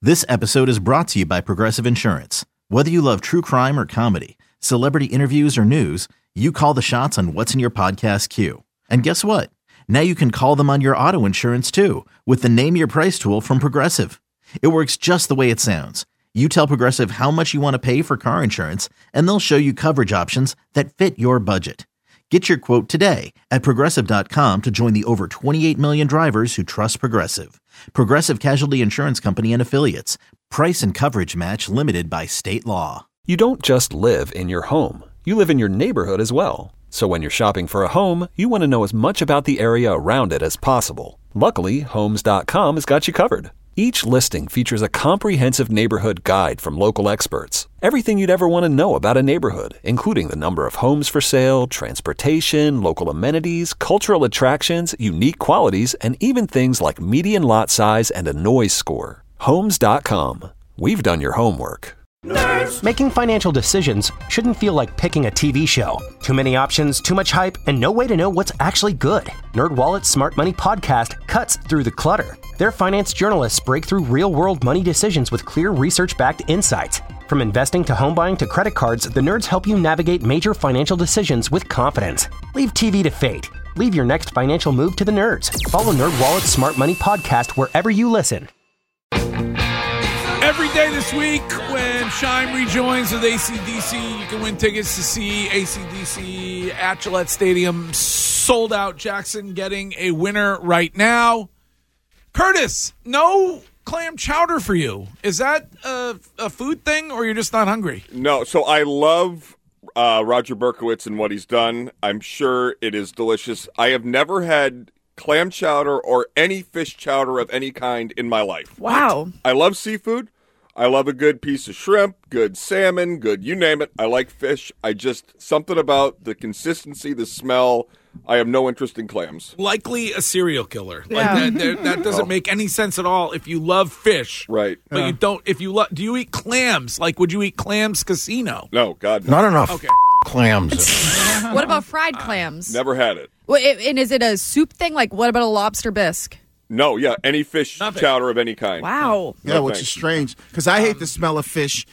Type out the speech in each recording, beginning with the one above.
This episode is brought to you by Progressive Insurance. Whether you love true crime or comedy, celebrity interviews or news, you call the shots on what's in your podcast queue. And guess what? Now you can call them on your auto insurance too with the Name Your Price tool from Progressive. It works just the way it sounds. You tell Progressive how much you want to pay for car insurance, and they'll show you coverage options that fit your budget. Get your quote today at Progressive.com to join the over 28 million drivers who trust Progressive. Progressive Casualty Insurance Company and Affiliates. Price and coverage match limited by state law. You don't just live in your home. You live in your neighborhood as well. So when you're shopping for a home, you want to know as much about the area around it as possible. Luckily, Homes.com has got you covered. Each listing features a comprehensive neighborhood guide from local experts. Everything you'd ever want to know about a neighborhood, including the number of homes for sale, transportation, local amenities, cultural attractions, unique qualities, and even things like median lot size and a noise score. Homes.com. We've done your homework. Nerds. Making financial decisions shouldn't feel like picking a TV show. Too many options, too much hype, and no way to know what's actually good. NerdWallet's Smart Money Podcast cuts through the clutter. Their finance journalists break through real-world money decisions with clear research-backed insights. From investing to home buying to credit cards, the nerds help you navigate major financial decisions with confidence. Leave TV to fate. Leave your next financial move to the nerds. Follow NerdWallet's Smart Money Podcast wherever you listen. Every day this week, when Shime rejoins with AC/DC, you can win tickets to see AC/DC at Gillette Stadium. Sold out. Jackson getting a winner right now. Curtis, no clam chowder for you. Is that a food thing, or you're just not hungry? No, so I love Roger Berkowitz and what he's done. I'm sure it is delicious. I have never had clam chowder or any fish chowder of any kind in my life. Wow. I love seafood. I love a good piece of shrimp, good salmon, good you name it. I like fish. Something about the consistency, the smell. I have no interest in clams. Likely a serial killer. Yeah. Like that doesn't make any sense at all if you love fish. Right. But you don't, do you eat clams? Like, would you eat clams casino? No, God, no. Not enough Okay. clams. What about fried clams? Never had it. Well, and is it a soup thing? Like, what about a lobster bisque? No, yeah, any fish Nothing. chowder of any kind. Wow. Yeah, which is strange because I hate the smell of fish,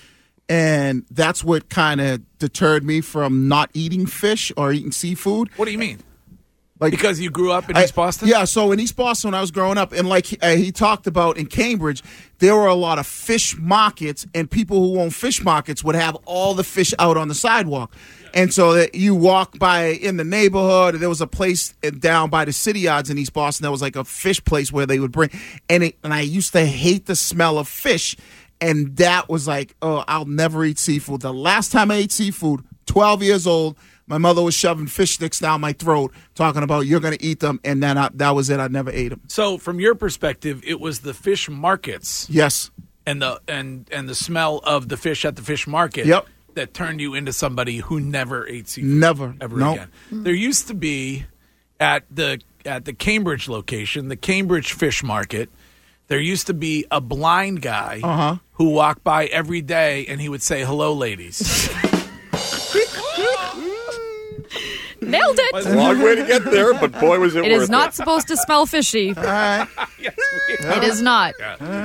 and that's what kind of deterred me from not eating fish or eating seafood. What do you mean? Like Because you grew up in East Boston? Yeah, so in East Boston when I was growing up, and like he talked about in Cambridge, there were a lot of fish markets, and people who own fish markets would have all the fish out on the sidewalk. And so that you walk by in the neighborhood, there was a place down by the City Yards in East Boston that was like a fish place where they would bring, and I used to hate the smell of fish, and that was like, oh, I'll never eat seafood. The last time I ate seafood, 12 years old, my mother was shoving fish sticks down my throat, talking about you're going to eat them, and then that was it. I never ate them. So, from your perspective, it was the fish markets, Yes. and the smell of the fish at the fish market, Yep. that turned you into somebody who never ate seafood, Never. ever Nope. again. There used to be at the Cambridge location, the Cambridge Fish Market. There used to be a blind guy who walked by every day, and he would say, "Hello, ladies." Nailed it. Long way to get there, but boy, was it worth It is not it. supposed to smell fishy. All right. It is not.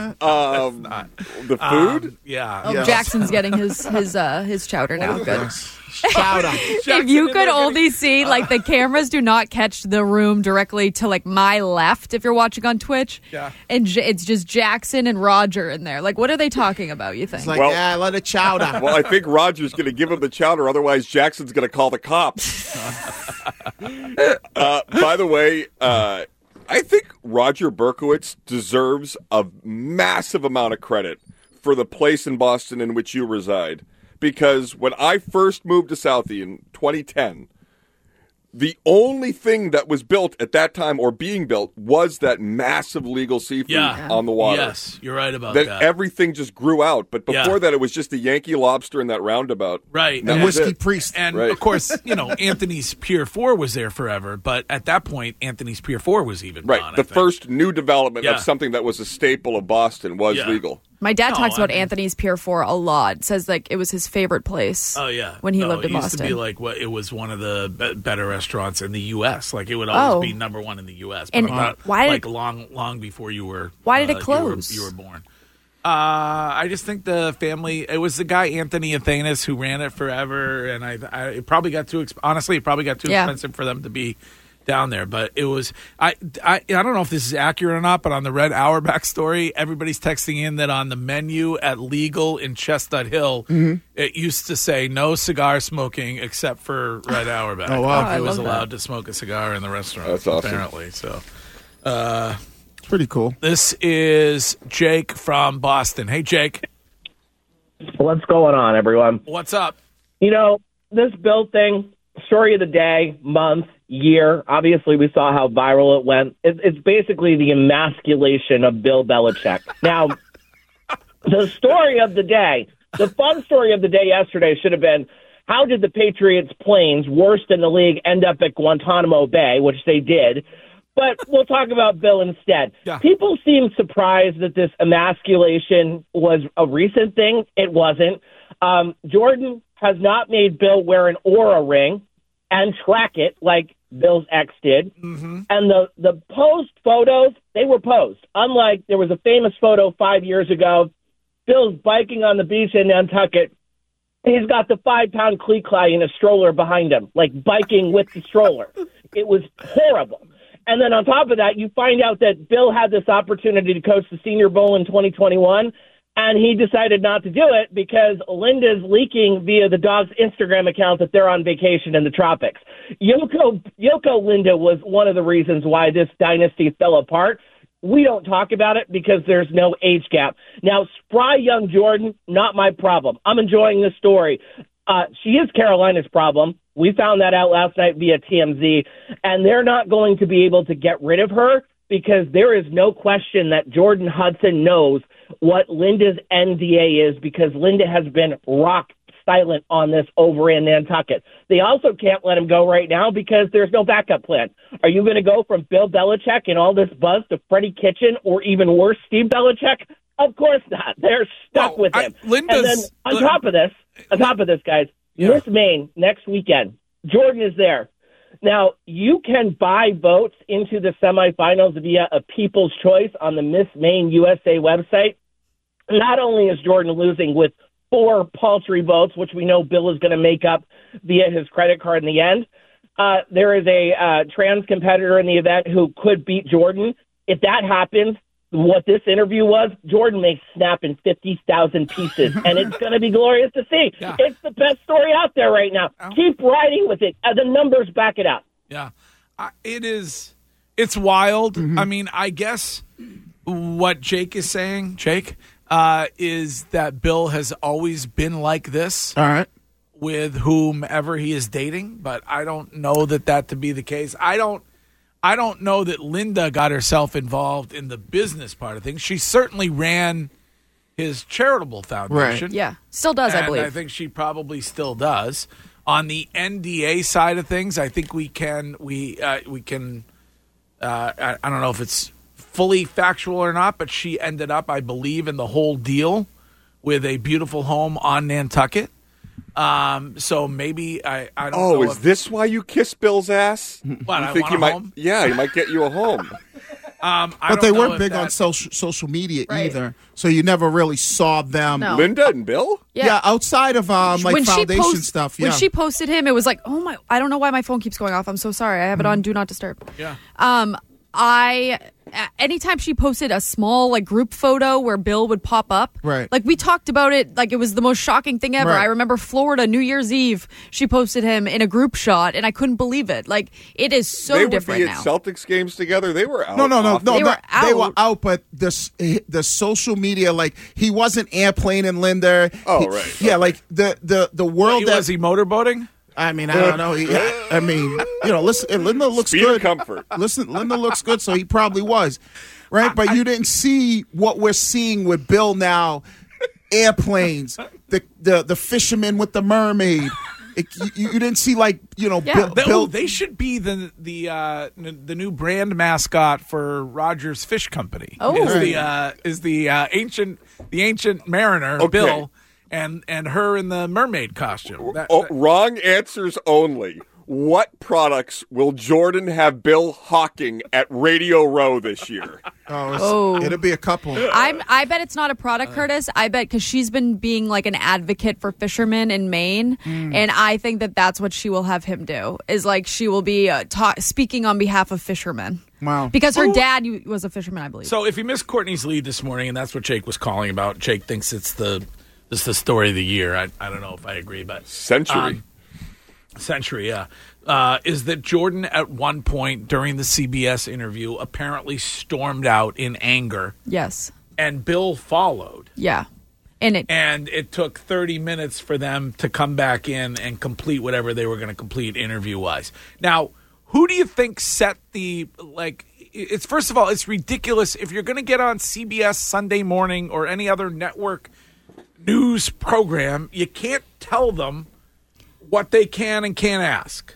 The food? Yeah. Oh, Yes. Jackson's getting his chowder now. Good. Chowder. If you could only see, like, the cameras do not catch the room directly to, like, my left if you're watching on Twitch. Yeah. And it's just Jackson and Roger in there. Like, what are they talking about, you think? It's like, Well- yeah, I let it chowder. Well, I think Roger's going to give him the chowder, otherwise Jackson's going to call the cops. By the way, I think Roger Berkowitz deserves a massive amount of credit for the place in Boston in which you reside. Because when I first moved to Southie in 2010, the only thing that was built at that time or being built was that massive legal seafood on the water. Yes, you're right about that. Everything just grew out. But before Yeah. that, it was just the Yankee Lobster and that roundabout. Right. And Whiskey Priest. And, Right. of course, Anthony's Pier 4 was there forever. But at that point, Anthony's Pier 4 was even Right. gone, I The think. first new development Yeah. of something that was a staple of Boston was Yeah. legal. My dad talks I about mean- Anthony's Pier 4 a lot. Says, like, it was his favorite place. Oh, yeah. When he No, lived in it used Boston. to be like it was one of the better restaurants in the U.S. Like, it would always Oh. be number one in the U.S. But And I'm not, why did- like long before you were. Why did it you were- close? You were born. I just think the family. It was the guy Anthony Athanas who ran it forever, and it probably got too. Honestly, it probably got too expensive for them to be down there. But it was. I don't know if this is accurate or not, but on the Red Auerbach story, everybody's texting in that on the menu at Legal in Chestnut Hill, it used to say no cigar smoking except for Red Auerbach. Oh wow! He was allowed to smoke a cigar in the restaurant. That's awesome. Apparently, so. Pretty cool. This is Jake from Boston. Hey, Jake. What's going on, everyone? What's up? You know, this Bill thing, story of the day, month, year, obviously we saw how viral it went. It's basically the emasculation of Bill Belichick. Now, the story of the day, the fun story of the day yesterday should have been, how did the Patriots planes, worst in the league, end up at Guantanamo Bay, which they did? But we'll talk about Bill instead. Yeah. People seem surprised that this emasculation was a recent thing. It wasn't. Jordan has not made Bill wear an Oura ring and track it like Bill's ex did. Mm-hmm. And the posed photos, they were posed. Unlike there was a famous photo 5 years ago, Bill's biking on the beach in Nantucket. He's got the 5-pound Clee in a stroller behind him, like biking with the stroller. It was horrible. And then on top of that, you find out that Bill had this opportunity to coach the Senior Bowl in 2021, and he decided not to do it because Linda's leaking via the dog's Instagram account that they're on vacation in the tropics. Yoko Linda was one of the reasons why this dynasty fell apart. We don't talk about it because there's no age gap. Now, spry young Jordan, not my problem. I'm enjoying this story. She is Carolina's problem. We found that out last night via TMZ, and they're not going to be able to get rid of her because there is no question that Jordan Hudson knows what Linda's NDA is because Linda has been rock silent on this over in Nantucket. They also can't let him go right now because there's no backup plan. Are you going to go from Bill Belichick and all this buzz to Freddie Kitchen or even worse, Steve Belichick? Of course not. They're stuck with him. And then on top of this, guys, Miss Maine next weekend. Jordan is there. Now, you can buy votes into the semifinals via a People's Choice on the Miss Maine USA website. Not only is Jordan losing with 4 paltry votes, which we know Bill is going to make up via his credit card in the end, there is a trans competitor in the event who could beat Jordan. If that happens, what this interview was, Jordan may snap in 50,000 pieces, and it's going to be glorious to see. Yeah. It's the best story out there right now. Keep riding with it. The numbers back it up. Yeah, it's wild. Mm-hmm. I mean, I guess what Jake is saying, is that Bill has always been like this. All right. With whomever he is dating, but I don't know that to be the case. I don't know that Linda got herself involved in the business part of things. She certainly ran his charitable foundation. Right. Yeah, still does, I believe. I think she probably still does. On the NDA side of things, I think we can. I don't know if it's fully factual or not, but she ended up, I believe, in the whole deal with a beautiful home on Nantucket. So maybe I don't know. Oh, is this why you kiss Bill's ass? What, you I think want he a might? home? Yeah, he might get you a home. But they weren't big on social media either, so you never really saw them. No. Linda and Bill? Yeah, outside of like foundation stuff. Yeah. When she posted him, it was like, oh my! I don't know why my phone keeps going off. I'm so sorry. I have it on Do Not Disturb. Yeah. Anytime she posted a small like group photo where Bill would pop up, right? Like we talked about it, like it was the most shocking thing ever. Right. I remember Florida New Year's Eve, she posted him in a group shot, and I couldn't believe it. Like it is so different now. They would be at Celtics games together. They were out. No. They were out, but the social media, like he wasn't airplaning Linda. Right. Yeah, like the world was he motorboating? I mean, I don't know. Listen, Linda looks Speed good. Comfort. Listen, Linda looks good, so he probably was, right? But you didn't see what we're seeing with Bill now: airplanes, the fisherman with the mermaid. You didn't see Bill. They should be the new brand mascot for Rogers Fish Company. Oh, is the ancient mariner Bill. And her in the mermaid costume. Wrong answers only. what products will Jordan have Bill hawking at Radio Row this year? It'll be a couple. I bet it's not a product, Curtis. I bet because she's been being like an advocate for fishermen in Maine, and I think that that's what she will have him do. Is like she will be speaking on behalf of fishermen. Wow. Because her dad was a fisherman, I believe. So if you missed Courtney's lead this morning, and that's what Jake was calling about, Jake thinks it's the story of the year. I don't know if I agree, but Century, yeah. Is that Jordan at one point during the CBS interview apparently stormed out in anger. Yes. And Bill followed. Yeah. And it took 30 minutes for them to come back in and complete whatever they were going to complete interview-wise. Now, who do you think set the, it's first of all, it's ridiculous. If you're going to get on CBS Sunday Morning or any other network news program, you can't tell them what they can and can't ask.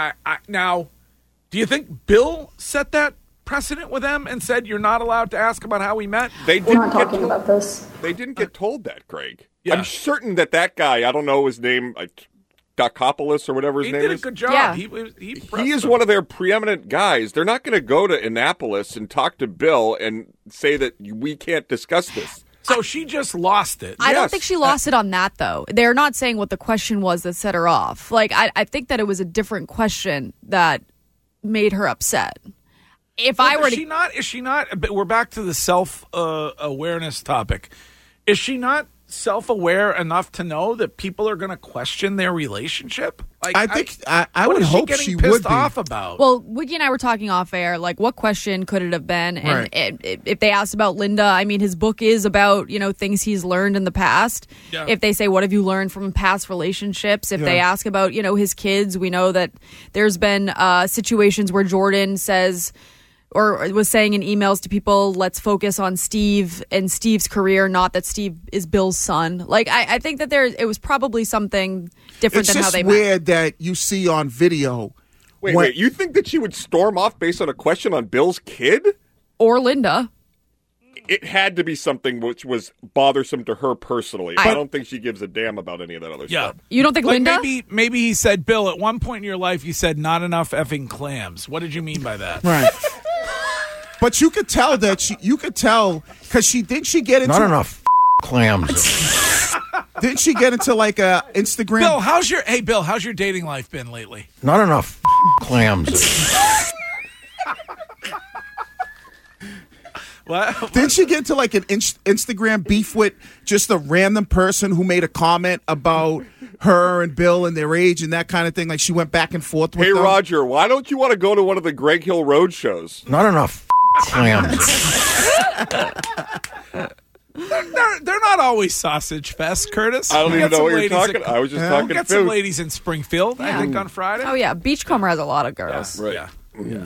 Now, do you think Bill set that precedent with them and said you're not allowed to ask about how we met? We're not talking about this. They didn't get told that, Greg. Yeah. I'm certain that guy, I don't know his name, Dakopoulos or whatever his name is. He did a good job. Yeah. He is one of their preeminent guys. They're not going to go to Annapolis and talk to Bill and say that we can't discuss this. So she just lost it. I don't think she lost it on that, though. They're not saying what the question was that set her off. I think that it was a different question that made her upset. Is she not? We're back to the self-awareness topic. Is she not self-aware enough to know that people are going to question their relationship? I think I would hope she would be. What is she getting pissed off about? Well, Wiggy and I were talking off air, what question could it have been? And if they asked about Linda, I mean, his book is about, things he's learned in the past. Yeah. If they say, what have you learned from past relationships? If they ask about, his kids, we know that there's been situations where Jordan says, or was saying in emails to people, let's focus on Steve and Steve's career, not that Steve is Bill's son. I think that it was probably something different than how they met. It's just weird that you see on video. Wait, you think that she would storm off based on a question on Bill's kid? Or Linda. It had to be something which was bothersome to her personally. I don't think she gives a damn about any of that other stuff. You don't think Linda? Maybe he said, Bill, at one point in your life, you said not enough effing clams. What did you mean by that? Right. But you could tell that because she get into not enough clams. Didn't she get into a Instagram? Bill, how's your dating life been lately? Not enough clams. What? Didn't she get into an Instagram beef with just a random person who made a comment about her and Bill and their age and that kind of thing? She went back and forth with them. Hey, Roger, why don't you want to go to one of the Greg Hill Road shows? Not enough clams. They're not always sausage fest, Curtis. I don't even know what you're talking about. I was just talking food. We got some ladies in Springfield, I think, on Friday. Oh, yeah. Beachcomber has a lot of girls. Yeah, right. Yeah.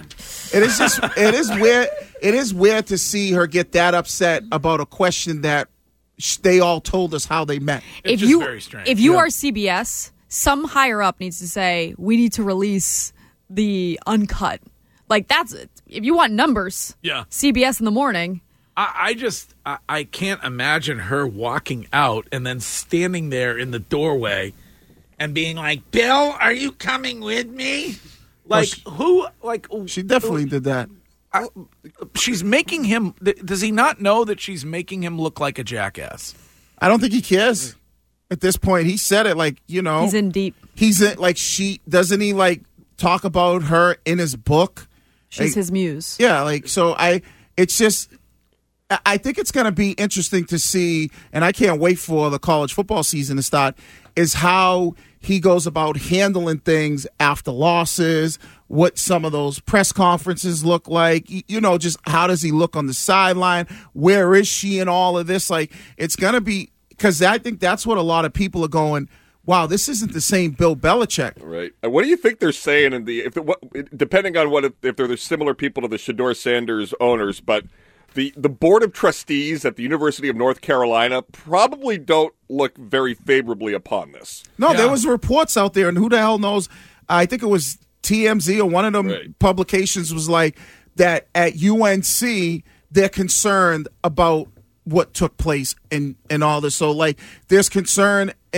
It is weird to see her get that upset about a question that they all told us how they met. It's just very strange. If you are CBS, some higher up needs to say, we need to release the uncut. That's it. If you want numbers, CBS in the morning. I can't imagine her walking out and then standing there in the doorway and being like, Bill, are you coming with me? She definitely did that. She's making him. Does he not know that she's making him look like a jackass? I don't think he cares at this point. He said it he's in deep. He's in doesn't he talk about her in his book? She's his muse. Yeah, it's just. I think it's going to be interesting to see, and I can't wait for the college football season to start, is how he goes about handling things after losses, what some of those press conferences look like, just how does he look on the sideline, where is she in all of this? It's going to be, because I think that's what a lot of people are going, wow, this isn't the same Bill Belichick. Right. What do you think they're saying depending on if they're similar people to the Shedeur Sanders owners, but the board of trustees at the University of North Carolina probably don't look very favorably upon this. No, there was reports out there, and who the hell knows? I think it was TMZ or one of them publications was that at UNC they're concerned about what took place and all this. So there's concern and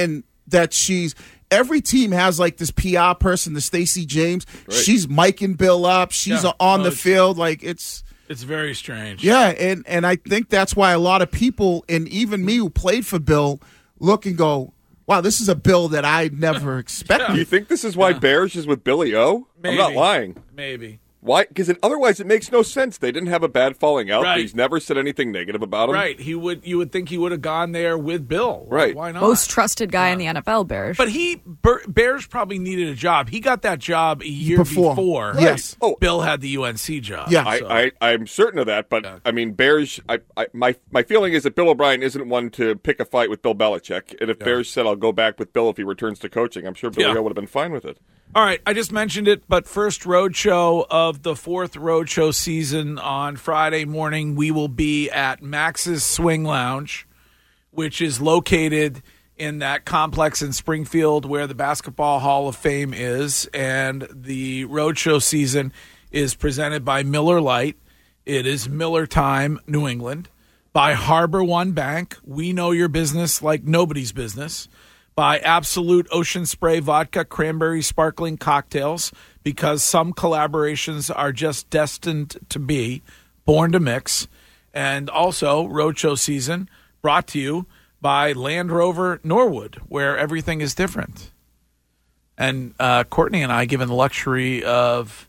that every team has like this PR person, the Stacey James. Right. She's miking Bill up. She's on the field. Like it's very strange. Yeah, and I think that's why a lot of people, and even me who played for Bill, look and go, wow, this is a Bill that I never expected. Do you think this is why Bears is with Billy O? Maybe. I'm not lying. Maybe. Why? Because otherwise it makes no sense. They didn't have a bad falling out. Right. He's never said anything negative about him. Right. You would think he would have gone there with Bill. Right. Why not? Most trusted guy in the NFL, Bears. But Bears probably needed a job. He got that job a year before. Right. Yes. Bill had the UNC job. Yeah. I'm certain of that. But, I mean, Bears, my feeling is that Bill O'Brien isn't one to pick a fight with Bill Belichick. And if Bears said, I'll go back with Bill if he returns to coaching, I'm sure Billy O would have been fine with it. All right, I just mentioned it, but first road show of the fourth road show season on Friday morning, we will be at Max's Swing Lounge, which is located in that complex in Springfield where the Basketball Hall of Fame is, and the road show season is presented by Miller Lite. It is Miller Time, New England, by Harbor One Bank. We know your business like nobody's business. By Absolute Ocean Spray Vodka Cranberry Sparkling Cocktails, because some collaborations are just destined to be born to mix. And also, Roadshow season brought to you by Land Rover Norwood, where everything is different. And Courtney and I, given the luxury of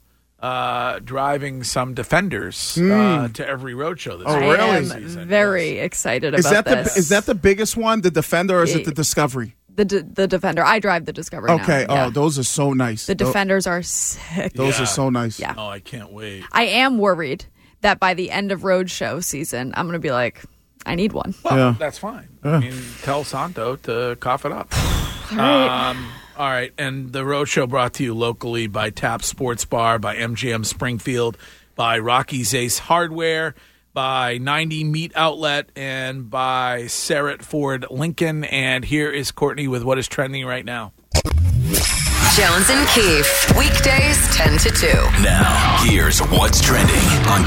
driving some Defenders to every roadshow this really? I am season. very excited about this. Is that the biggest one, the Defender, or is it the Discovery? The Defender. I drive the Discovery now. Okay. Yeah. Oh, those are so nice. The Defenders are sick. Those are so nice. Yeah. Oh, I can't wait. I am worried that by the end of Roadshow season, I'm going to be like, I need one. Well, that's fine. I mean, tell Santo to cough it up. All right. All right. And the Roadshow brought to you locally by Tap Sports Bar, by MGM Springfield, by Rocky's Ace Hardware, by 90 Meat Outlet, and by Sarrett Ford Lincoln. And here is Courtney with what is trending right now. Jones and Keefe, weekdays 10 to 2. Now, here's what's trending on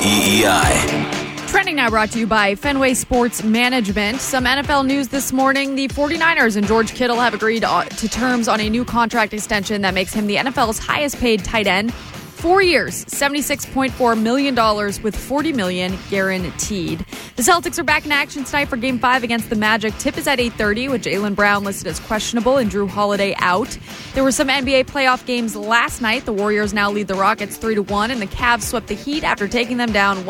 WEEI. Trending now brought to you by Fenway Sports Management. Some NFL news this morning. The 49ers and George Kittle have agreed to terms on a new contract extension that makes him the NFL's highest paid tight end. 4 years, $76.4 million with $40 million guaranteed. The Celtics are back in action tonight for Game 5 against the Magic. Tip is at 8:30 with Jaylen Brown listed as questionable and Drew Holiday out. There were some NBA playoff games last night. The Warriors now lead the Rockets 3-1, and the Cavs swept the Heat after taking them down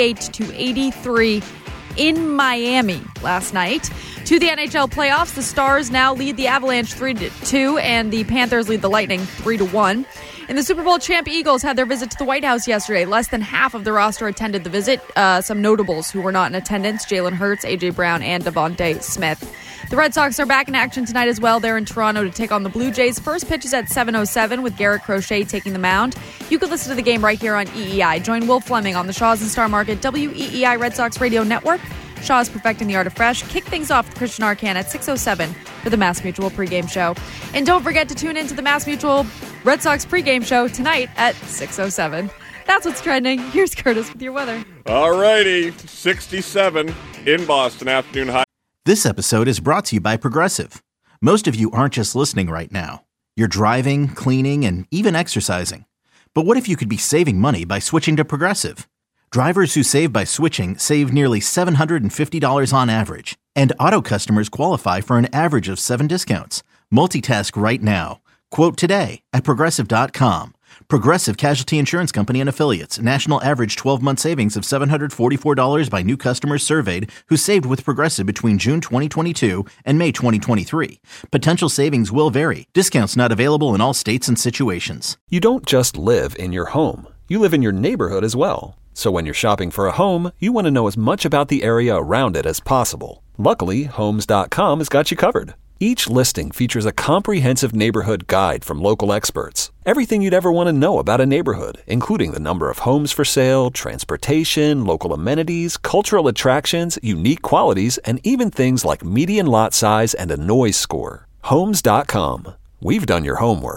138-83 in Miami last night. To the NHL playoffs, the Stars now lead the Avalanche 3-2, and the Panthers lead the Lightning 3-1. And the Super Bowl champ Eagles had their visit to the White House yesterday. Less than half of the roster attended the visit. Some notables who were not in attendance: Jalen Hurts, A.J. Brown, and Devontae Smith. The Red Sox are back in action tonight as well. They're in Toronto to take on the Blue Jays. First pitch is at 7:07 with Garrett Crochet taking the mound. You can listen to the game right here on EEI. Join Will Fleming on the Shaw's and Star Market WEEI Red Sox Radio Network. Shaw's perfecting the art of fresh. Kick things off with Christian Arcan at 6:07 for the Mass Mutual pregame show. And don't forget to tune into the Mass Mutual Red Sox pregame show tonight at 6:07. That's what's trending. Here's Curtis with your weather. All righty, 67 in Boston, afternoon high. This episode is brought to you by Progressive. Most of you aren't just listening right now. You're driving, cleaning, and even exercising. But what if you could be saving money by switching to Progressive? Drivers who save by switching save nearly $750 on average. And auto customers qualify for an average of 7 discounts. Multitask right now. Quote today at Progressive.com. Progressive Casualty Insurance Company and Affiliates. National average 12-month savings of $744 by new customers surveyed who saved with Progressive between June 2022 and May 2023. Potential savings will vary. Discounts not available in all states and situations. You don't just live in your home. You live in your neighborhood as well. So when you're shopping for a home, you want to know as much about the area around it as possible. Luckily, Homes.com has got you covered. Each listing features a comprehensive neighborhood guide from local experts. Everything you'd ever want to know about a neighborhood, including the number of homes for sale, transportation, local amenities, cultural attractions, unique qualities, and even things like median lot size and a noise score. Homes.com. We've done your homework.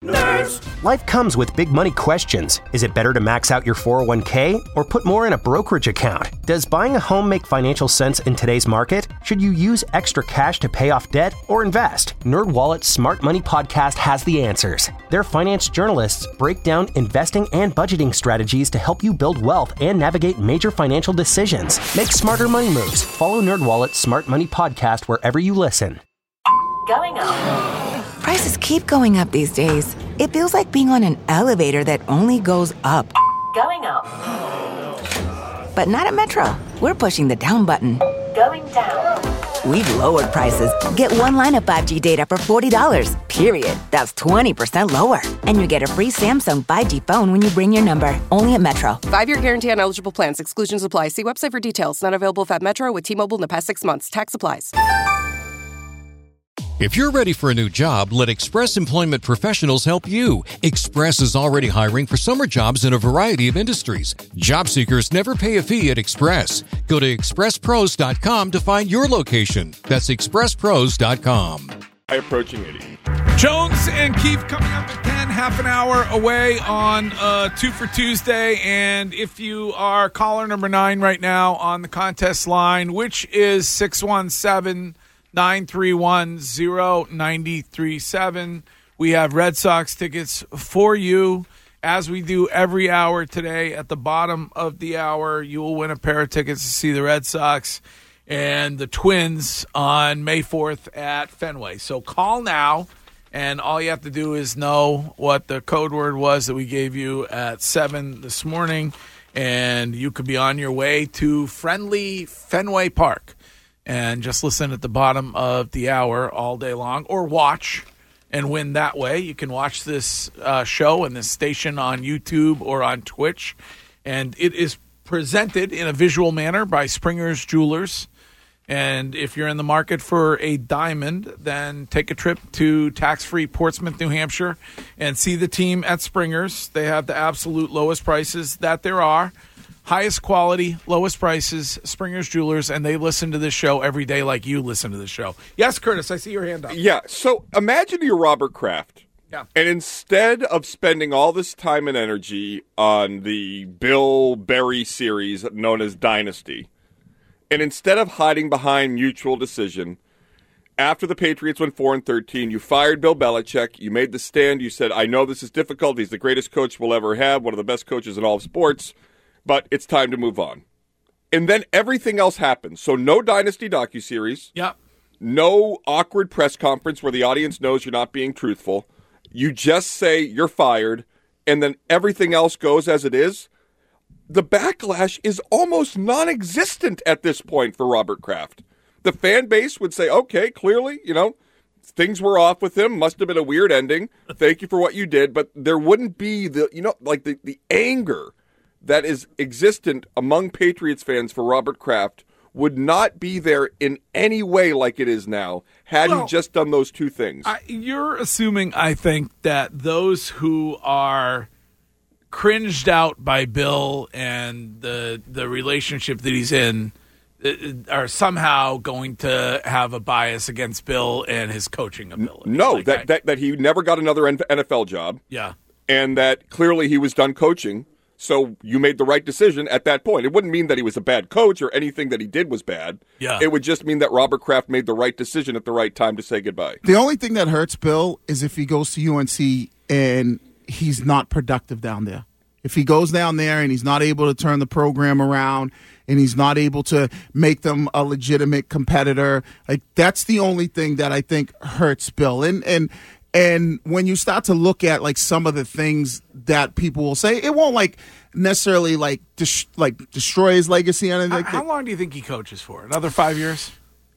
Life comes with big money questions. Is it better to max out your 401k or put more in a brokerage account? Does buying a home make financial sense in today's market? Should you use extra cash to pay off debt or invest? NerdWallet's Smart Money Podcast has the answers. Their finance journalists break down investing and budgeting strategies to help you build wealth and navigate major financial decisions. Make smarter money moves. Follow NerdWallet's Smart Money Podcast wherever you listen. Going up. Prices keep going up these days. It feels like being on an elevator that only goes up. Going up. But not at Metro. We're pushing the down button. Going down. We've lowered prices. Get one line of 5G data for $40, period. That's 20% lower. And you get a free Samsung 5G phone when you bring your number. Only at Metro. 5-year guarantee on eligible plans. Exclusions apply. See website for details. Not available at Metro with T-Mobile in the past 6 months. Tax applies. If you're ready for a new job, let Express Employment Professionals help you. Express is already hiring for summer jobs in a variety of industries. Job seekers never pay a fee at Express. Go to expresspros.com to find your location. That's expresspros.com. Approaching 80. Jones and Keefe coming up at 10, half an hour away on 2 for Tuesday. And if you are caller number 9 right now on the contest line, which is 617-931-0937. We have Red Sox tickets for you, as we do every hour today. At the bottom of the hour, you will win a pair of tickets to see the Red Sox and the Twins on May 4th at Fenway. So call now, and all you have to do is know what the code word was that we gave you at 7 this morning, and you could be on your way to friendly Fenway Park. And just listen at the bottom of the hour all day long, or watch and win that way. You can watch this show and this station on YouTube or on Twitch. And it is presented in a visual manner by Springer's Jewelers. And if you're in the market for a diamond, then take a trip to tax-free Portsmouth, New Hampshire, and see the team at Springer's. They have the absolute lowest prices that there are. Highest quality, lowest prices, Springer's Jewelers, and they listen to this show every day like you listen to the show. Yes, Curtis, I see your hand up. Yeah, so imagine you're Robert Kraft. Yeah. And instead of spending all this time and energy on the Bill Berry series known as Dynasty, and instead of hiding behind mutual decision, after the Patriots went 4-13, you fired Bill Belichick, you made the stand, you said, I know this is difficult, he's the greatest coach we'll ever have, one of the best coaches in all of sports, but it's time to move on. And then everything else happens. So no Dynasty docuseries. Yep. No awkward press conference where the audience knows you're not being truthful. You just say you're fired, and then everything else goes as it is. The backlash is almost non-existent at this point for Robert Kraft. The fan base would say, okay, clearly, things were off with him. Must have been a weird ending. Thank you for what you did. But there wouldn't be the anger that is existent among Patriots fans for Robert Kraft would not be there in any way like it is now had he just done those two things. You're assuming, I think, that those who are cringed out by Bill and the relationship that he's in are somehow going to have a bias against Bill and his coaching ability. No, that he never got another NFL job. Yeah. And that clearly he was done coaching. So you made the right decision at that point. It wouldn't mean that he was a bad coach or anything that he did was bad. Yeah. It would just mean that Robert Kraft made the right decision at the right time to say goodbye. The only thing that hurts Bill is if he goes to UNC and he's not productive down there. If he goes down there and he's not able to turn the program around and he's not able to make them a legitimate competitor, like that's the only thing that I think hurts Bill. And when you start to look at like some of the things that people will say, it won't necessarily destroy his legacy. How long do you think he coaches for? Another 5 years?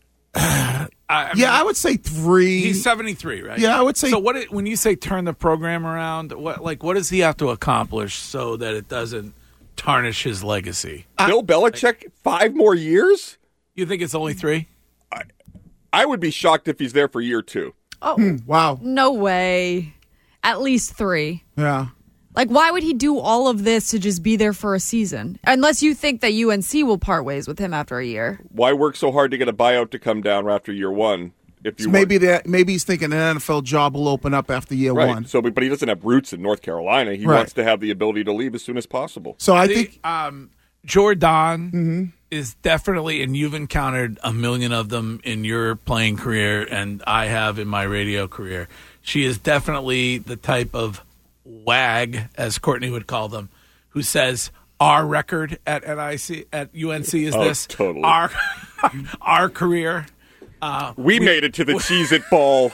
I would say 3. He's 73, right? Yeah, I would say. So when you say turn the program around, what does he have to accomplish so that it doesn't tarnish his legacy? Bill Belichick, 5 more years? You think it's only 3? I would be shocked if he's there for year 2. Oh, wow. No way. At least 3. Yeah. Like, why would he do all of this to just be there for a season? Unless you think that UNC will part ways with him after a year. Why work so hard to get a buyout to come down after year 1 If you So maybe he's thinking an NFL job will open up after year right. one. So, but he doesn't have roots in North Carolina. He Right. wants to have the ability to leave as soon as possible. So I think Jordan is definitely, and you've encountered a million of them in your playing career, and I have in my radio career. She is definitely the type of wag, as Courtney would call them, who says, our record at UNC is this. Totally. Our career. We made it to the Cheez-It Bowl.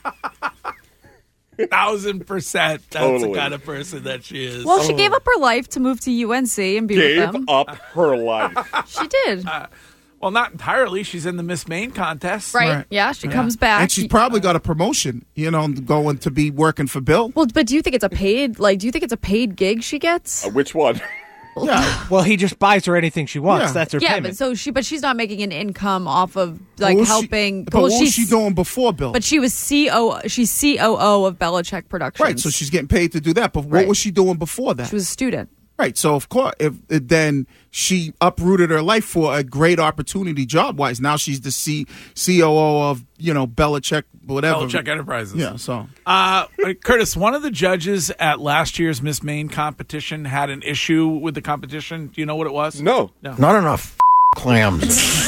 1,000%. That's Totally. the kind of person that she is. Well, she gave up her life to move to UNC and be with them. Gave up her life. She did. Well, not entirely. She's in the Miss Maine contest. Right. Yeah, she comes back. And she's probably got a promotion, going to be working for Bill. Well, but do you think it's a paid gig she gets? Which one? Yeah. Well, he just buys her anything she wants. Yeah. That's her Yeah, payment. but she's not making an income off of What was helping. But what was she doing before Bill? But she was She's COO of Belichick Productions. Right, so she's getting paid to do that. But what Right. was she doing before that? She was a student. Right, so of course, then she uprooted her life for a great opportunity job-wise. Now she's the COO of, Belichick, whatever. Belichick Enterprises. Yeah, so. Curtis, one of the judges at last year's Miss Maine competition had an issue with the competition. Do you know what it was? No. Not enough clams.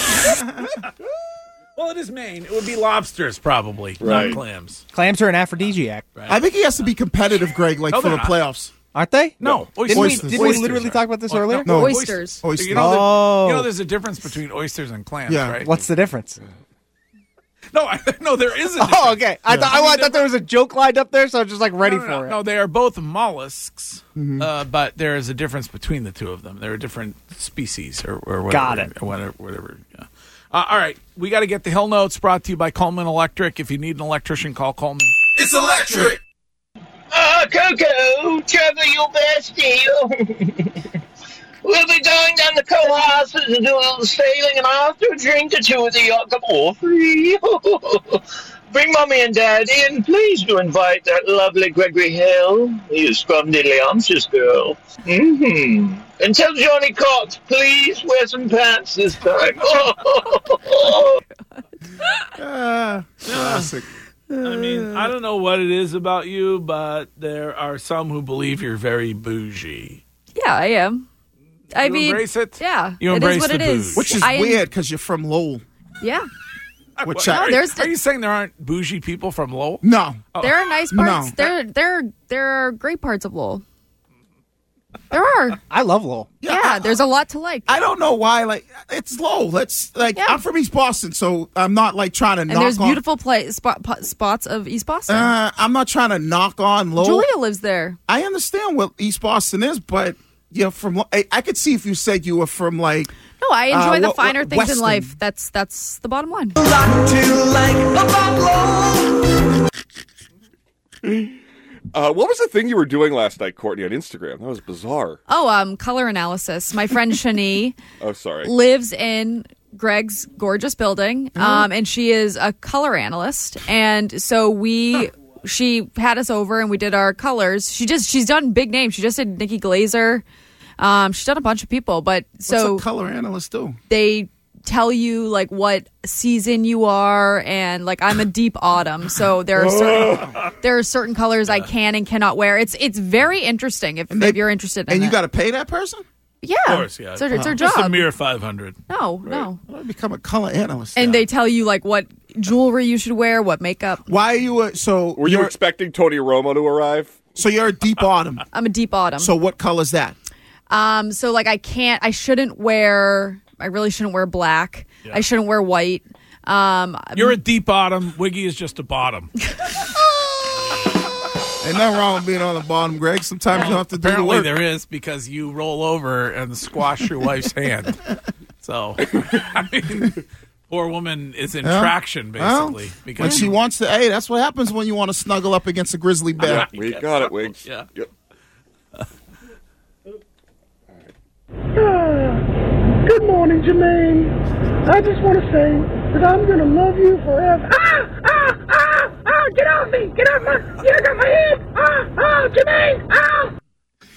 Well, it is Maine. It would be lobsters, probably, Right. not clams. Clams are an aphrodisiac. I think he has to be competitive, Greg, No, for they're the not. playoffs. Aren't they? No, Didn't we Oysters. literally talk about this earlier? No. Oysters. Oysters. You know, there's a difference between oysters and clams, Yeah. right? What's the difference? No, there is a difference. Oh, okay. I thought there was a joke lined up there, so I was just ready for it. No, they are both mollusks, but there is a difference between the two of them. They're different species or whatever. Got it. Or whatever. Yeah. All right, we got to get the Hill Notes brought to you by Coleman Electric. If you need an electrician, call Coleman. It's electric. Coco, Trevor, your best deal. We'll be going down to Cohasset and do a little sailing, and after a drink or two at the yacht club, all free. Bring Mommy and Daddy, and please do invite that lovely Gregory Hill, you scrumdiddlyumptious girl. And tell Johnny Cox, please wear some pants this time. Classic. I mean, I don't know what it is about you, but there are some who believe you're very bougie. Yeah, I am. I mean, embrace it? Yeah. You it embrace is what the it is. booze. Which is weird because you're from Lowell. Yeah. Which are there's you saying there aren't bougie people from Lowell? No. There are nice parts. No. There are great parts of Lowell. There are. I love Lowell. Yeah, there's a lot to like. I don't know why. It's Lowell. That's I'm from East Boston, so I'm not trying to And knock there's on. beautiful spots of East Boston. I'm not trying to knock on Lowell. Julia lives there. I understand what East Boston is, but from I could see if you said you were from No, I enjoy the finer things Weston. in life. That's the bottom line. What was the thing you were doing last night, Courtney, on Instagram? That was bizarre. Oh, color analysis. My friend Shani Oh, sorry. lives in Greg's gorgeous building, and she is a color analyst. And so she had us over and we did our colors. She's done big names. She just did Nikki Glazer. She's done a bunch of people, but so what's a color analyst do? They tell you what season you are, and I'm a deep autumn, so there are certain colors I can and cannot wear. It's very interesting if you're interested in And it. you got to pay that person? Yeah, Of course, yeah. It's her job. Just a mere $500. No. I want to become a color analyst. And they tell you what jewelry you should wear, what makeup. Why are you Were you expecting Tony Romo to arrive? So you're a deep autumn. I'm a deep autumn. So what color's that? So I really shouldn't wear black. Yeah. I shouldn't wear white. You're a deep bottom. Wiggy is just a bottom. Ain't nothing wrong with being on the bottom, Greg. Sometimes you have to do the Apparently work. there is, because you roll over and squash your wife's hand. So, I mean, poor woman is in traction, basically. Well, when she wants to, hey, that's what happens when you want to snuggle up against a grizzly bear. We got it, Wiggs. Yeah. Yep. Good morning, Jermaine. I just want to say that I'm going to love you forever. Get off me! Get off my head! Jermaine!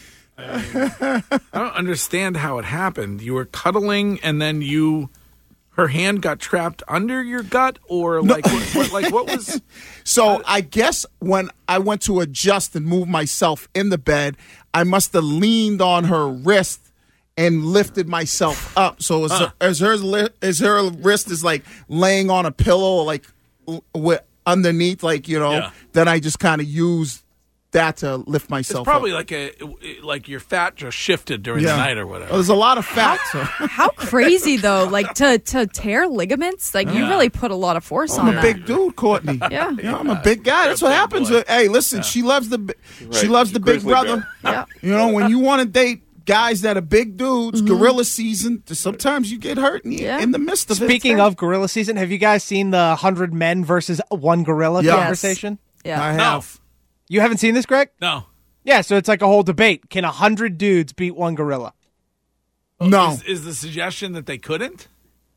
I don't understand how it happened. You were cuddling and then you her hand got trapped under your gut, or like what was? So I guess when I went to adjust and move myself in the bed, I must have leaned on her wrist and lifted myself up. So as her wrist is like laying on a pillow, like with underneath, like then I just kind of used that to lift myself. It's probably up. like your fat just shifted during the night or whatever. Well, there's a lot of fat. How crazy though, like to tear ligaments, like you really put a lot of force on I'm that. a big dude, Courtney. Yeah, I'm a big guy. That's what happens. Hey, listen, she loves the big brother. Yeah, when you want to date guys that are big dudes, gorilla season, sometimes you get hurt in the midst of it. Speaking of gorilla season, have you guys seen the 100 men versus one gorilla conversation? Yeah. I have. You haven't seen this, Greg? No. Yeah, so it's like a whole debate. Can 100 dudes beat one gorilla? No. Is the suggestion that they couldn't?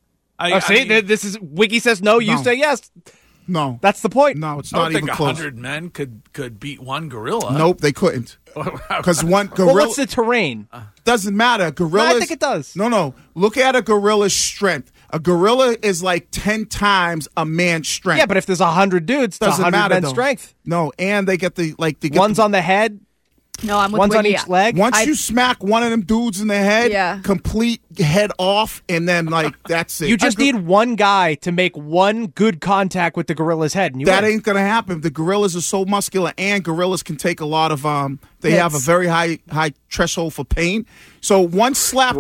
This is Wiki says no, you say yes. No. That's the point. No, it's I not don't even think close. 100 men could beat one gorilla. Nope, they couldn't. Because one gorilla. Well, what's the terrain? Doesn't matter. Gorillas. I think it does. No. Look at a gorilla's strength. A gorilla is like 10 times a man's strength. Yeah, but if there's 100 dudes, it's doesn't 100 matter men's though. strength. No, and they get one's on the head. No, I'm with one's Wiggy. on each leg. Once you smack one of them dudes in the head, complete head off, and then that's it. You just need one guy to make one good contact with the gorilla's head. And that ain't gonna happen. The gorillas are so muscular, and gorillas can take a lot of They have a very high threshold for pain. So one slap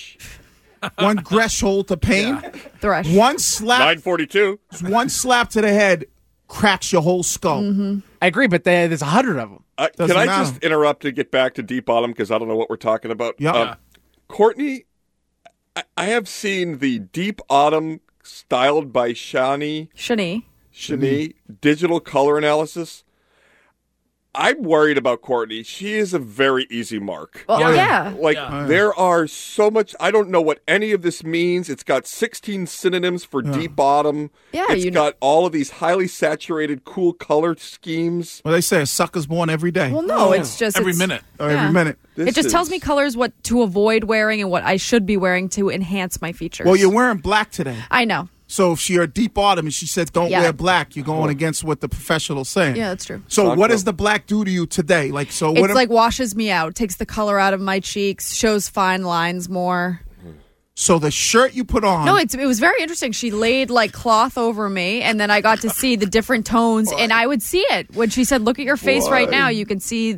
one threshold to pain. One slap. 942. One slap to the head cracks your whole skull. Mm-hmm. I agree, but there's 100 of them. Can I just interrupt to get back to Deep Bottom because I don't know what we're talking about? Yeah. Courtney, I have seen the Deep Autumn styled by Shani digital color analysis. I'm worried about Courtney. She is a very easy mark. Well, yeah. There are so much. I don't know what any of this means. It's got 16 synonyms for Deep Bottom. Yeah, it's got all of these highly saturated, cool color schemes. Well, they say a sucker's born every day. Well, no, it's just every minute. Every minute. It just tells me colors what to avoid wearing and what I should be wearing to enhance my features. Well, you're wearing black today. I know. So if you're a Deep Autumn and she said don't wear black, you're going against what the professional's saying. Yeah, that's true. So what does the black do to you today? It's like washes me out, takes the color out of my cheeks, shows fine lines more. So the shirt you put on. No, it was very interesting. She laid like cloth over me, and then I got to see the different tones, and I would see it. When she said, look at your face right now, you can see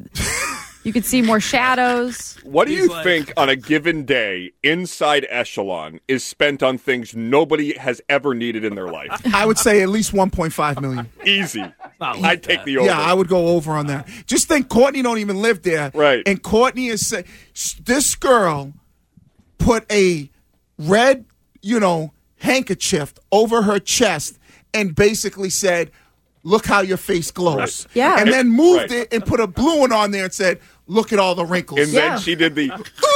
more shadows. What do you think on a given day inside Echelon is spent on things nobody has ever needed in their life? I would say at least 1.5 million. Easy. I'd take the over. Yeah, I would go over on that. Just think Courtney don't even live there. Right. And Courtney is saying, this girl put a red, handkerchief over her chest and basically said, look how your face glows. Right. Yeah. And then moved it and put a blue one on there and said, look at all the wrinkles. And then she did the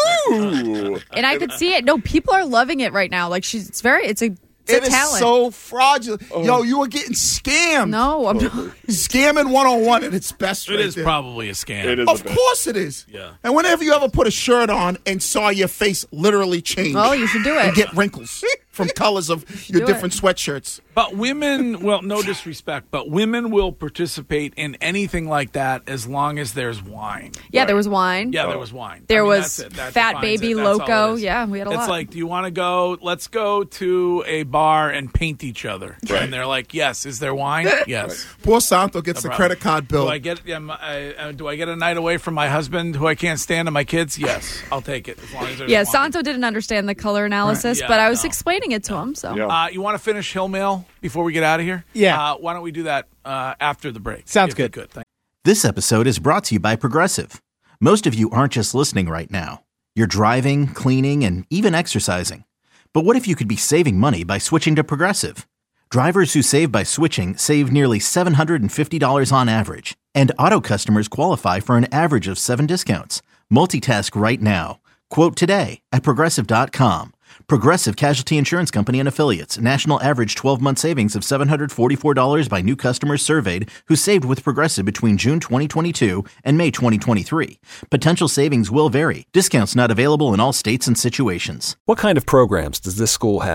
ooh. And I could see it. No, people are loving it right now. Like it's a talent. Is so fraudulent. Yo, you were getting scammed. No, I'm not. Scamming 101 at its best. It is probably a scam. It is of course it is. Yeah. And whenever you ever put a shirt on and saw your face literally change. Well, you should do it. And get wrinkles from colors of your different sweatshirts. But women, well, no disrespect, but women will participate in anything like that as long as there's wine. Yeah, there was wine. Yeah, there was wine. There was Fat defines Baby it. That's all Loco. it is. Yeah, we had a lot. It's like, do you want to go? Let's go to a bar and paint each other. Right. And they're like, yes. Is there wine? Yes. Poor Santo gets No the problem. credit card bill. Do I get? Do I get a night away from my husband who I can't stand and my kids? Yes, I'll take it as long as there's Yeah, wine. Santo didn't understand the color analysis, Right. but Yeah, I was no. explaining it to him. So You want to finish Hill Mail before we get out of here? Yeah. Why don't we do that after the break? Sounds If you good. could. Thank This episode is brought to you by Progressive. Most of you aren't just listening right now. You're driving, cleaning, and even exercising. But what if you could be saving money by switching to Progressive? Drivers who save by switching save nearly $750 on average. And auto customers qualify for an average of 7 discounts. Multitask right now. Quote today at Progressive.com. Progressive Casualty Insurance Company and Affiliates. National average 12-month savings of $744 by new customers surveyed who saved with Progressive between June 2022 and May 2023. Potential savings will vary. Discounts not available in all states and situations. What kind of programs does this school have?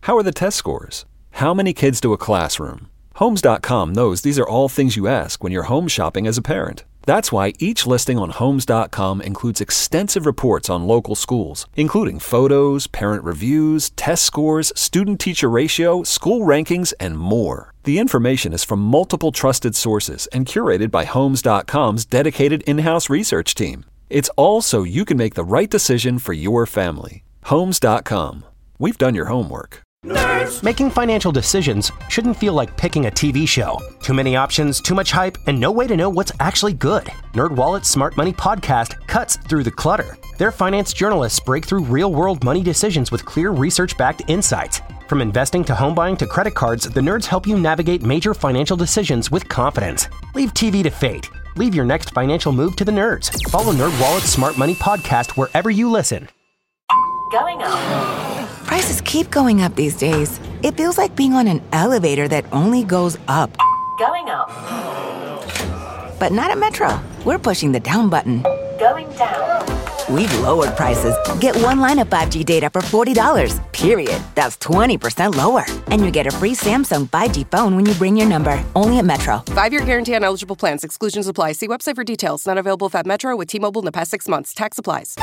How are the test scores? How many kids to a classroom? Homes.com knows these are all things you ask when you're home shopping as a parent. That's why each listing on Homes.com includes extensive reports on local schools, including photos, parent reviews, test scores, student-teacher ratio, school rankings, and more. The information is from multiple trusted sources and curated by Homes.com's dedicated in-house research team. It's all so you can make the right decision for your family. Homes.com. We've done your homework. Making financial decisions shouldn't feel like picking a TV show. Too many options, too much hype, and no way to know what's actually good. NerdWallet's Smart Money Podcast cuts through the clutter. Their finance journalists break through real-world money decisions with clear research-backed insights. From investing to home buying to credit cards, the nerds help you navigate major financial decisions with confidence. Leave TV to fate. Leave your next financial move to the nerds. Follow NerdWallet's Smart Money Podcast wherever you listen. Going up. Prices keep going up these days. It feels like being on an elevator that only goes up. Going up. But not at Metro. We're pushing the down button. Going down. We've lowered prices. Get one line of 5G data for $40, period. That's 20% lower. And you get a free Samsung 5G phone when you bring your number. Only at Metro. 5-year guarantee on eligible plans. Exclusions apply. See website for details. Not available at Metro with T-Mobile in the past 6 months. Tax applies.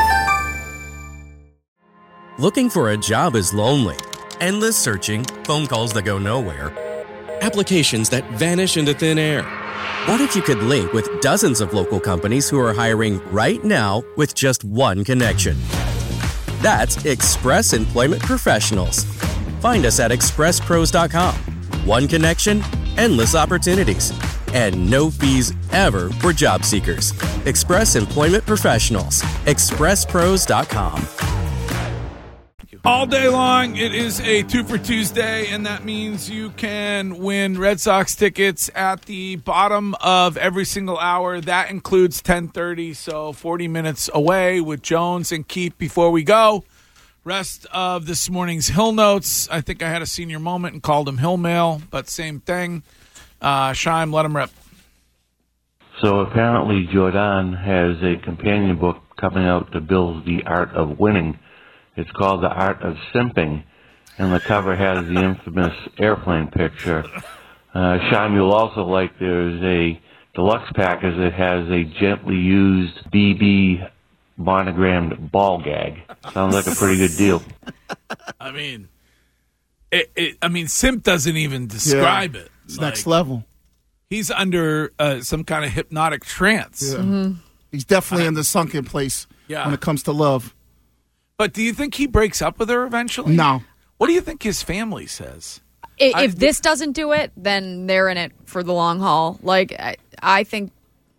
Looking for a job is lonely. Endless searching, phone calls that go nowhere, applications that vanish into thin air. What if you could link with dozens of local companies who are hiring right now with just one connection? That's Express Employment Professionals. Find us at expresspros.com. One connection, endless opportunities, and no fees ever for job seekers. Express Employment Professionals. expresspros.com. All day long, it is a 2 for Tuesday, and that means you can win Red Sox tickets at the bottom of every single hour. That includes 10:30, so 40 minutes away with Jones and Keith before we go. Rest of this morning's Hill Notes. I think I had a senior moment and called him Hill Mail, but same thing. Shime, let him rip. So apparently Jordan has a companion book coming out to build the art of winning. It's called The Art of Simping, and the cover has the infamous airplane picture. Shime, you'll also like there's a deluxe package that has a gently used BB monogrammed ball gag. Sounds like a pretty good deal. I mean, Simp doesn't even describe it. It's like, next level. He's under some kind of hypnotic trance. Yeah. Mm-hmm. He's definitely in the sunken place when it comes to love. But do you think he breaks up with her eventually? No. What do you think his family says? If this doesn't do it, then they're in it for the long haul. Like I think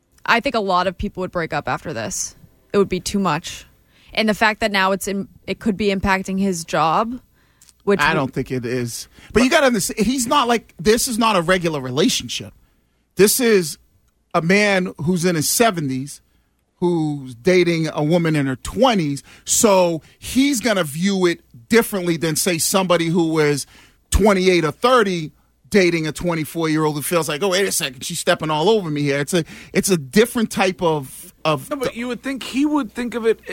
a lot of people would break up after this. It would be too much, and the fact that now it could be impacting his job. Which I don't think it is. But you got to understand, he's not like this. Is not a regular relationship. This is a man who's in his 70s. Who's dating a woman in her 20s, so he's going to view it differently than, say, somebody who is 28 or 30 dating a 24-year-old who feels like, oh, wait a second, she's stepping all over me here. It's a different type of. No, but you would think he would think of it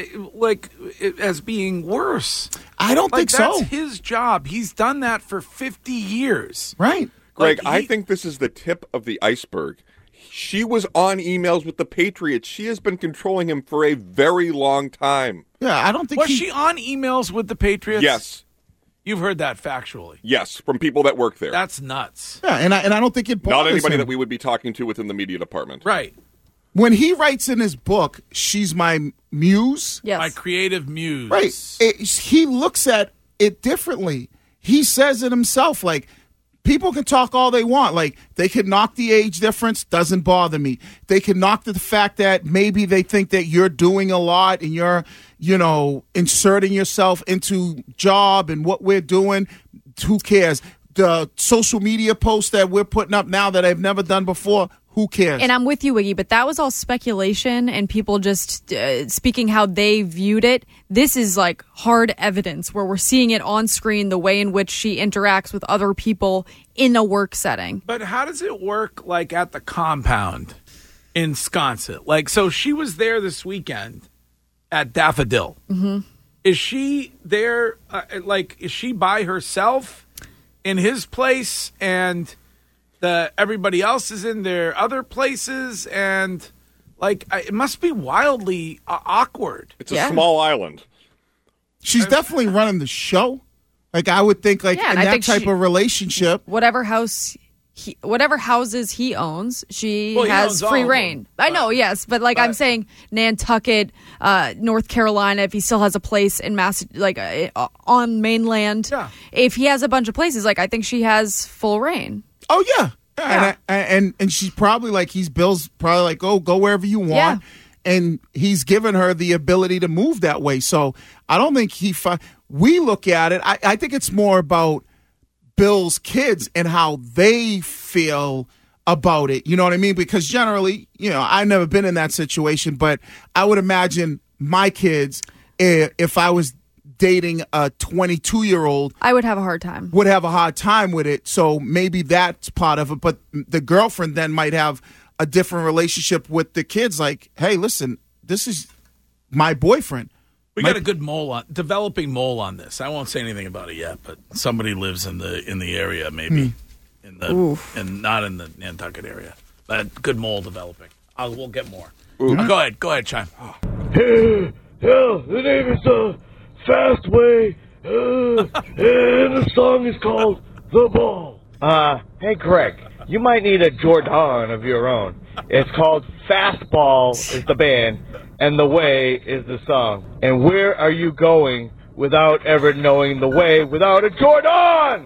as being worse. I don't think so. That's his job. He's done that for 50 years. Right. Greg, I think this is the tip of the iceberg. She was on emails with the Patriots. She has been controlling him for a very long time. Yeah, I don't think Was she on emails with the Patriots? Yes. You've heard that factually. Yes, from people that work there. That's nuts. Yeah, and I don't think it bothers Not anybody him. that we would be talking to within the media department. Right. When he writes in his book, she's my muse. Yes. My creative muse. Right. He looks at it differently. He says it himself, like, people can talk all they want. Like, they can knock the age difference, doesn't bother me. They can knock the fact that maybe they think that you're doing a lot and you're, inserting yourself into job and what we're doing. Who cares? The social media posts that we're putting up now that I've never done before, who cares? And I'm with you, Wiggy, but that was all speculation and people just speaking how they viewed it. This is like hard evidence where we're seeing it on screen, the way in which she interacts with other people in a work setting. But how does it work, like, at the compound in Sconset? Like, so she was there this weekend at Daffodil. Mm-hmm. Is she there? Is she by herself in his place, and everybody else is in their other places, and it must be wildly awkward. It's a small island. She's definitely running the show. I would think, in that type of relationship, whatever houses he owns, she Well, he has owns free all of reign. them, I know, yes, but I'm saying Nantucket, North Carolina, if he still has a place in on mainland, if he has a bunch of places, I think she has full reign. Oh yeah. And she's probably Bill's probably go wherever you want. Yeah. And he's given her the ability to move that way. So I don't think we look at it. I think it's more about Bill's kids and how they feel about it. You know what I mean? Because generally, I've never been in that situation, but I would imagine my kids, if I was dating a 22-year-old, I would have a hard time. Would have a hard time with it. So maybe that's part of it. But the girlfriend then might have a different relationship with the kids. Hey, listen, this is my boyfriend. We got a good developing mole on this. I won't say anything about it yet, but somebody lives in the area, maybe and not in the Nantucket area. But good mole developing. We'll get more. Go ahead, Chime. Yeah, the name is Fastway, and the song is called The Ball. Hey, Greg, you might need a Jordan of your own. It's called Fastball is the band, and The Way is the song. And where are you going without ever knowing the way without a Jordan?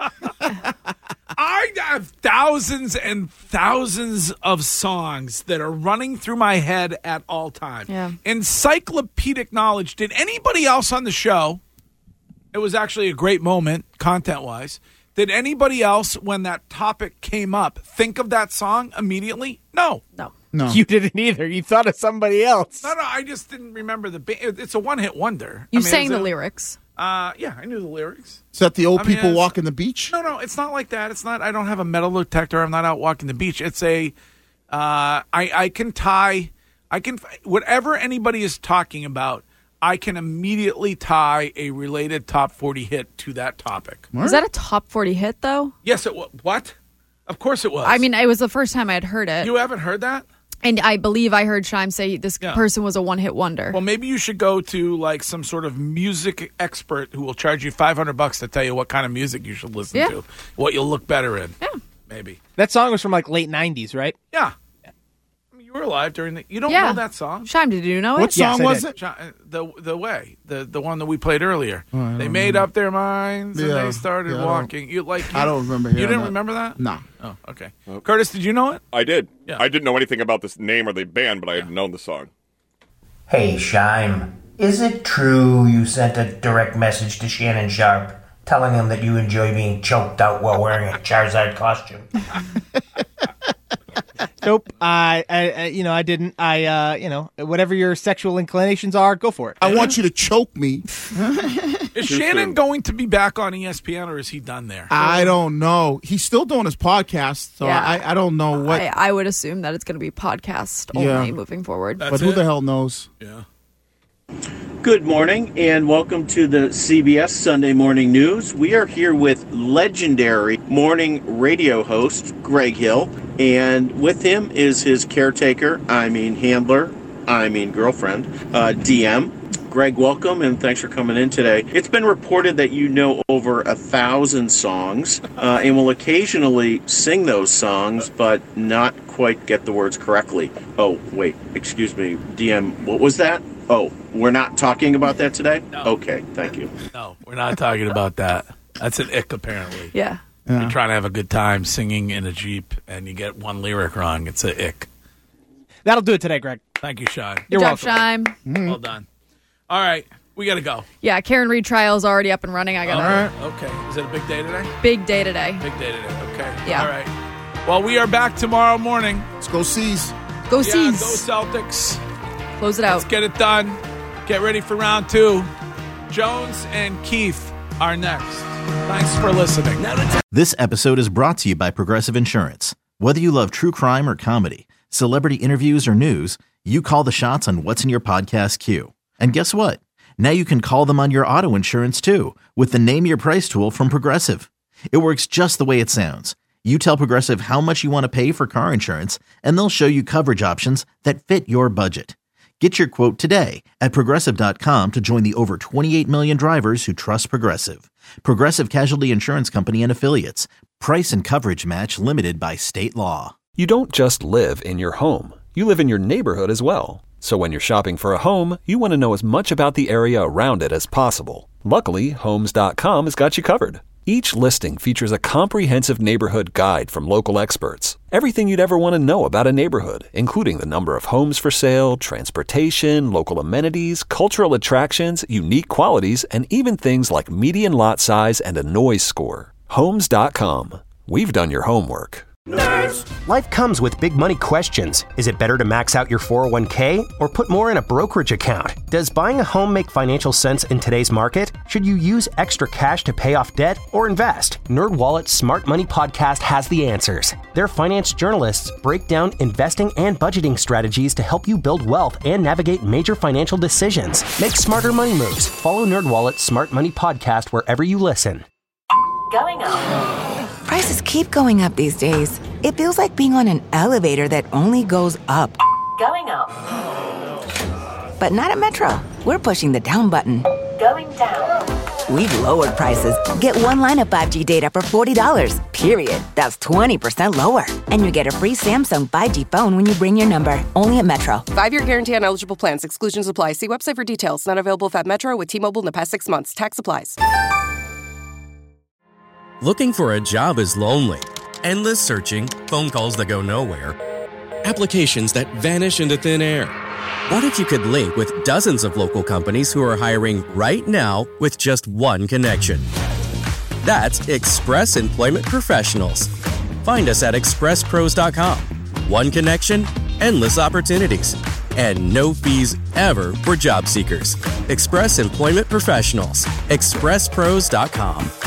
I have thousands and thousands of songs that are running through my head at all times. Yeah. Encyclopedic knowledge. Did anybody else on the show, it was actually a great moment, content-wise, did anybody else, when that topic came up, think of that song immediately? No. You didn't either. You thought of somebody else. No, I just didn't remember the band. It's a one-hit wonder. You sang the lyrics. Yeah, I knew the lyrics. Is that the old people walking the beach? No, it's not like that. It's not. I don't have a metal detector. I'm not out walking the beach. It's a. I can whatever anybody is talking about, I can immediately tie a related top 40 hit to that topic. Was that a top 40 hit though? Yes, it was. What? Of course it was. I mean, it was the first time I had heard it. You haven't heard that? And I believe I heard Shime say this person was a one-hit wonder. Well, maybe you should go to some sort of music expert who will charge you $500 to tell you what kind of music you should listen to, what you'll look better in. Yeah, maybe. That song was from late 90s, right? Yeah. I mean, you were alive during the. You don't know that song? Shime, did you know it? What song was it? The Way, the one that we played earlier. They made up their minds and they started walking. I don't remember. You didn't remember that? No. Oh, okay. Curtis, did you know it? I did. Yeah. I didn't know anything about this name or the band, but I had known the song. Hey, Shime, is it true you sent a direct message to Shannon Sharp telling him that you enjoy being choked out while wearing a Charizard costume? Nope. I didn't. Whatever your sexual inclinations are, go for it. I want you to choke me. Is Shannon going to be back on ESPN, or is he done there? I don't know. He's still doing his podcast, so I don't know what. I would assume that it's going to be podcast only moving forward. But who the hell knows? Yeah. Good morning, and welcome to the CBS Sunday Morning News. We are here with legendary morning radio host Greg Hill, and with him is his caretaker, handler, girlfriend, DM. Greg, welcome, and thanks for coming in today. It's been reported that you know over 1,000 songs, and will occasionally sing those songs, but not quite get the words correctly. Oh, wait, excuse me, DM, what was that? Oh, we're not talking about that today? No. Okay, thank you. No, we're not talking about that. That's an ick, apparently. Yeah. You're trying to have a good time singing in a Jeep, and you get one lyric wrong. It's an ick. That'll do it today, Greg. Thank you, Shime. Good job, Shime. Well done. All right, we got to go. Yeah, Karen Reed trial is already up and running. I got to. Okay. Is it a big day today? Big day today. Big day today. Okay. Yeah. All right. Well, we are back tomorrow morning. Let's go C's. Go C's. Go Celtics. Close it out. Let's get it done. Get ready for round 2. Jones and Keefe are next. Thanks for listening. This episode is brought to you by Progressive Insurance. Whether you love true crime or comedy, celebrity interviews or news, you call the shots on what's in your podcast queue. And guess what? Now you can call them on your auto insurance too with the Name Your Price tool from Progressive. It works just the way it sounds. You tell Progressive how much you want to pay for car insurance, and they'll show you coverage options that fit your budget. Get your quote today at Progressive.com to join the over 28 million drivers who trust Progressive. Progressive Casualty Insurance Company and Affiliates. Price and coverage match limited by state law. You don't just live in your home. You live in your neighborhood as well. So when you're shopping for a home, you want to know as much about the area around it as possible. Luckily, Homes.com has got you covered. Each listing features a comprehensive neighborhood guide from local experts. Everything you'd ever want to know about a neighborhood, including the number of homes for sale, transportation, local amenities, cultural attractions, unique qualities, and even things like median lot size and a noise score. Homes.com. We've done your homework. Nerds! Life comes with big money questions. Is it better to max out your 401k or put more in a brokerage account? Does buying a home make financial sense in today's market? Should you use extra cash to pay off debt or invest? NerdWallet's Smart Money Podcast has the answers. Their finance journalists break down investing and budgeting strategies to help you build wealth and navigate major financial decisions. Make smarter money moves. Follow NerdWallet's Smart Money Podcast wherever you listen. Going up. Prices keep going up these days. It feels like being on an elevator that only goes up. Going up. But not at Metro. We're pushing the down button. Going down. We've lowered prices. Get one line of 5G data for $40, period. That's 20% lower. And you get a free Samsung 5G phone when you bring your number. Only at Metro. 5-year guarantee on eligible plans. Exclusions apply. See website for details. Not available at Metro with T-Mobile in the past 6 months. Tax applies. Looking for a job is lonely. Endless searching, phone calls that go nowhere, applications that vanish into thin air. What if you could link with dozens of local companies who are hiring right now with just one connection? That's Express Employment Professionals. Find us at expresspros.com. One connection, endless opportunities, and no fees ever for job seekers. Express Employment Professionals. expresspros.com.